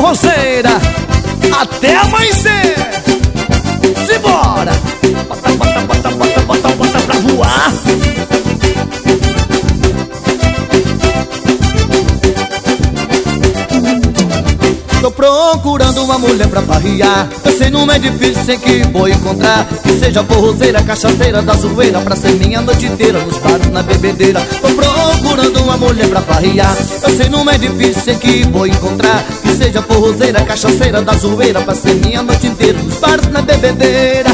forrozeira até amanhecer. Simbora! Bota, bota, bota, bota, bota, bota pra voar. Tô procurando uma mulher pra farriar. Eu sei não é difícil, sei que vou encontrar. Que seja forrozeira, cachaceira da zoeira, pra ser minha noite inteira nos bares, na bebedeira. Tô procurando uma mulher pra farriar. Eu sei não é difícil, sei que vou encontrar. Que seja forrozeira, cachaceira da zoeira, pra ser minha noite inteira nos bares, na bebedeira.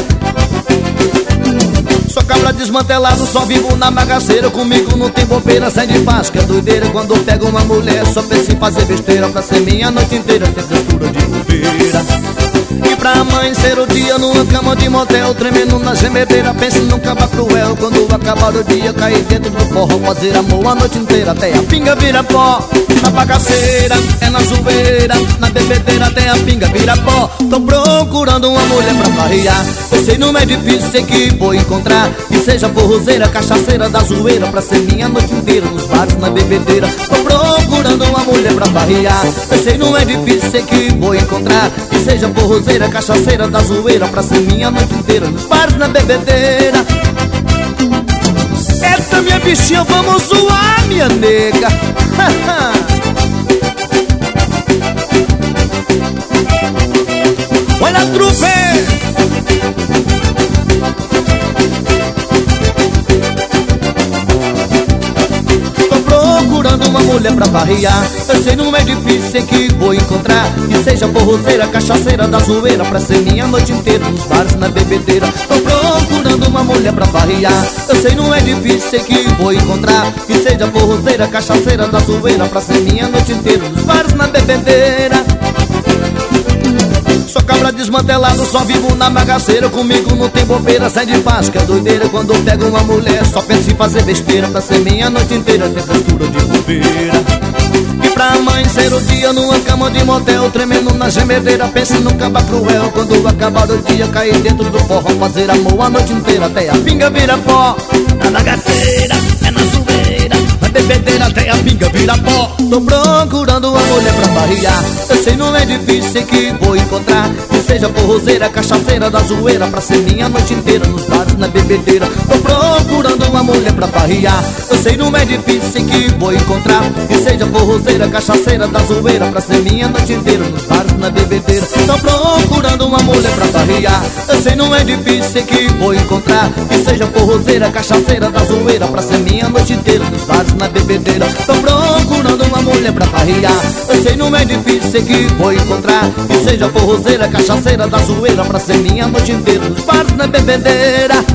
Sou cabra desmantelado, só vivo na bagaceira. Comigo não tem bobeira, sai de paz, que é doideira. Quando eu pego uma mulher, só penso em fazer besteira, pra ser minha noite inteira, sem frescura de bobeira. E pra amanhecer o dia numa cama de motel, tremendo na gemedeira, penso num caba cruel. Quando acabar o dia, cair dentro do forró, fazer amor a noite inteira, até a pinga vira pó. Na bagaceira, é na zoeira, na bebedeira, até a pinga vira pó. Tô procurando uma mulher pra farriar. Eu sei não é difícil, sei que vou encontrar. Que seja forrozeira, cachaceira da zoeira, pra ser minha noite inteira nos bares, na bebedeira. Tô procurando uma mulher pra farriar. Eu sei não é difícil, sei que vou encontrar. Que seja forrozeira, cachaceira da zoeira, pra ser minha noite inteira nos bares, na bebedeira. Eita minha bichinha, vamos zoar, minha nega. Olha a trupe! Procurando uma mulher pra farriar. Eu sei não é difícil, sei que vou encontrar. Que seja forrozeira, cachaceira da zoeira, pra ser minha noite inteira nos bares, na bebedeira. Tô procurando uma mulher pra farriar. Eu sei não é difícil, sei que vou encontrar. Que seja forrozeira, cachaceira da zoeira, pra ser minha noite inteira nos bares, na bebedeira. Sou cabra desmantelado, só vivo na bagaceira. Comigo não tem bobeira, sai de paz, que é doideira. Quando eu pego uma mulher, só penso em fazer besteira, pra ser minha noite inteira, sem frescura de bobeira. E pra amanhecer o dia numa cama de motel, tremendo na gemedeira, penso num caba cruel. Quando acabar o dia, cair dentro do forró, fazer amor a noite inteira, até a pinga vira pó. Na bagaceira, é na zoeira, na bebedeira, até a pinga vira pó. Tô procurando uma mulher pra farriar. Eu sei não é difícil, sei que vou encontrar. Que seja forrozeira, cachaceira da zoeira, pra ser minha noite inteira nos bares, na bebedeira. Tô procurando uma mulher pra farriar. Eu sei não é difícil, sei que vou encontrar. Que seja forrozeira, cachaceira da zoeira, pra ser minha noite inteira nos bares, na bebedeira. Tô procurando uma mulher pra farriar. Eu sei não é difícil, sei que vou encontrar. Que seja forrozeira, cachaceira da zoeira, pra ser minha noite inteira nos bares, na bebedeira. Tô procurando uma mulher pra farriar. Eu sei não é difícil, sei que vou encontrar. Que seja forrozeira, cachaceira da zoeira, pra ser minha noite inteira nos bares, na bebedeira.